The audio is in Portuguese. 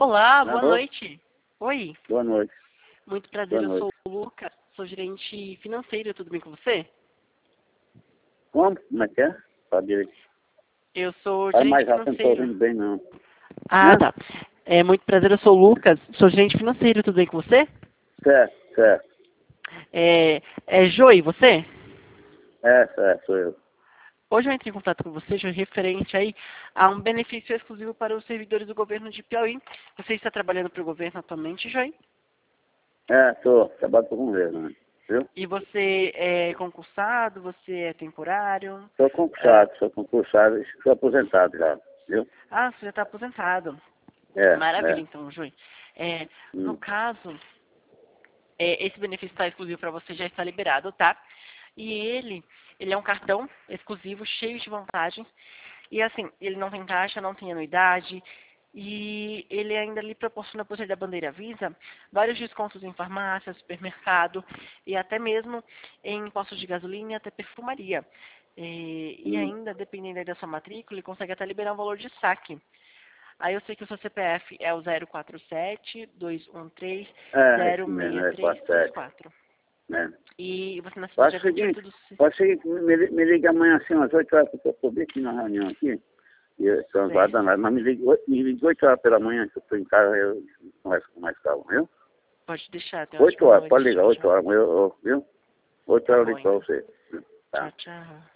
Olá, boa Alô? noite. Oi, Boa noite. muito prazer, Boa eu noite. sou o Lucas, sou gerente financeiro, tudo bem com você? Como? Como é que é? Fala direito. Eu sou Fala gerente mais rápido, não estou financeiro. ouvindo bem, não. Ah, Hã? tá. Muito prazer, eu sou o Lucas, sou gerente financeiro, tudo bem com você? Certo, certo. É Joy, você? Certo, sou eu. Hoje eu entrei em contato com você, Joy, referente aí a um benefício exclusivo para os servidores do governo de Piauí. Você está trabalhando para o governo atualmente, Joy? Trabalho com o governo, né? Viu? E você é concursado, você é temporário? Ah, Sou concursado, sou aposentado já, viu? você já está aposentado. É, Maravilha, é. então, Júlio. No Hum, caso, esse benefício tá exclusivo para você já está liberado, tá? E ele é um cartão exclusivo, cheio de vantagens. E assim, ele não tem taxa, não tem anuidade. E ele ainda lhe proporciona, por ser da bandeira Visa, vários descontos em farmácia, supermercado e até mesmo em postos de gasolina e até perfumaria. E hum. ainda, dependendo aí da sua matrícula, ele consegue até liberar um valor de saque. Aí eu sei que o seu CPF é o 047-213-0634. Isso mesmo, 47, né? E você nasceu no Faz dia o seguinte, 28 do... faz o seguinte, me liga amanhã assim, umas 8 horas, que eu estou aqui na reunião aqui. E eu estou Certo. danado, mas me liga 8 horas pela manhã, que eu estou em casa, eu converso com mais calma, viu? Pode deixar, tenha uma 8 ótima horas, noite. pode ligar, Tchau, 8 tchau. horas, viu? 8 Tá horas eu bom, ligo para então. você. Tchau, Tá. tchau.